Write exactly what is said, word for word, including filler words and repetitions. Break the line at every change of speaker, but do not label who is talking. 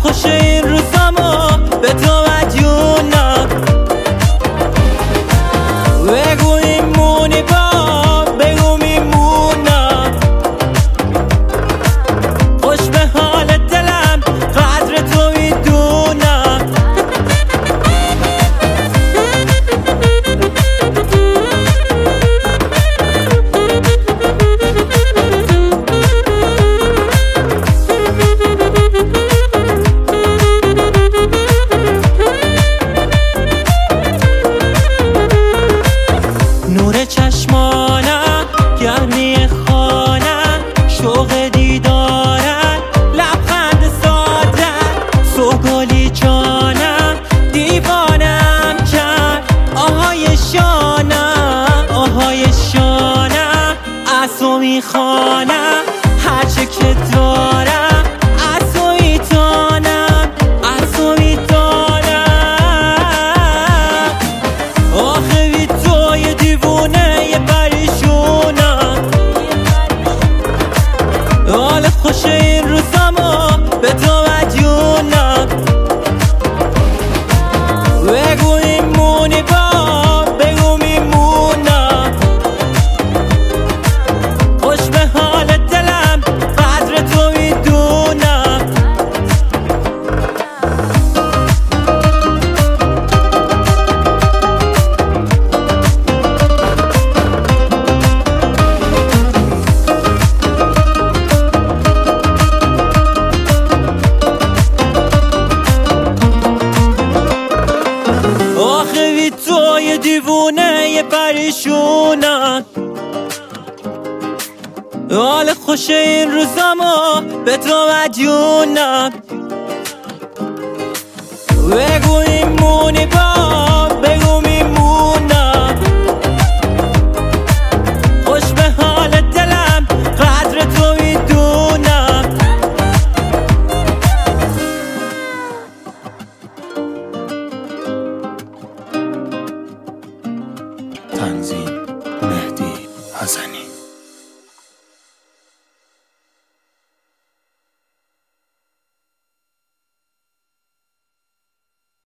خوش این روزامو به تو مدیونم. بگو میمونی با بگو میمونم، خوش به حال دلم قدر تو میدونم. نور چشمانم، گرمی خانم، شوق دیدارم، لبخند سادم، سوگلی جانم، دیوانم کرد آهای شانم، آهای شانم. از تو میخوانم هرچه که دارم، از تو میتانم، از تو میتانم. آخه بی تو یه دیوونه یه پریشونم. حال خوش این روزامو به تو مدیونم. بگو میمونی با بگو میمونم، خوش به حال دلم قدر تو میدونم. آخه بی تو یه دیوونه یه پریشونم. حال خوش این روزامو به تو مدیونم. بگو میمونی با